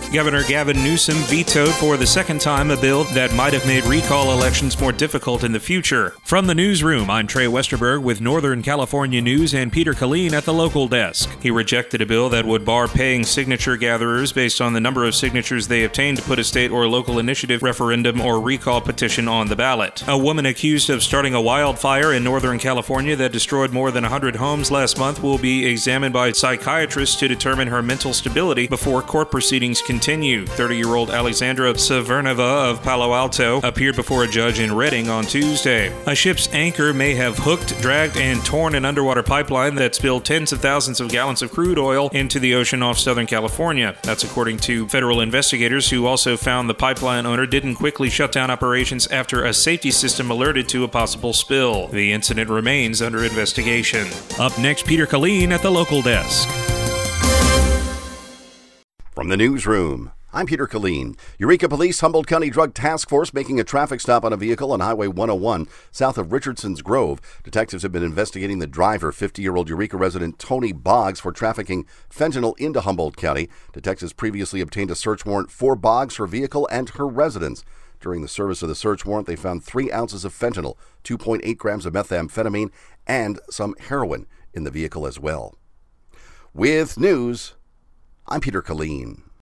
Governor Gavin Newsom vetoed for the second time a bill that might have made recall elections more difficult in the future. From the newsroom, I'm Trey Westerberg with Northern California News and Peter Killeen at the local desk. He rejected a bill that would bar paying signature gatherers based on the number of signatures they obtained to put a state or local initiative, referendum, or recall petition on the ballot. A woman accused of starting a wildfire in Northern California that destroyed more than 100 homes last month will be examined by psychiatrists to determine her mental stability before court proceedings continue. 30-year-old Alexandra Severnova of Palo Alto appeared before a judge in Redding on Tuesday. A ship's anchor may have hooked, dragged, and torn an underwater pipeline that spilled tens of thousands of gallons of crude oil into the ocean off Southern California. That's according to federal investigators, who also found the pipeline owner didn't quickly shut down operations after a safety system alerted to a possible spill. The incident remains under investigation. Up next, Peter Killeen at the local desk. From the newsroom, I'm Peter Killeen. Eureka Police Humboldt County Drug Task Force making a traffic stop on a vehicle on Highway 101 south of Richardson's Grove. Detectives have been investigating the driver, 50-year-old Eureka resident Tony Boggs, for trafficking fentanyl into Humboldt County. Detectives previously obtained a search warrant for Boggs, her vehicle, and her residence. During the service of the search warrant, they found 3 ounces of fentanyl, 2.8 grams of methamphetamine, and some heroin in the vehicle as well. With news, I'm Peter Killeen.